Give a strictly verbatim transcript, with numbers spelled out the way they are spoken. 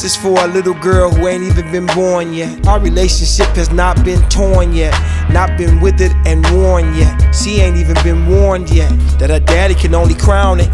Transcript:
is for a little girl who ain't even been born yet. Our relationship has not been torn yet, not been withered and worn yet. She ain't even been warned yet that her daddy can only crown it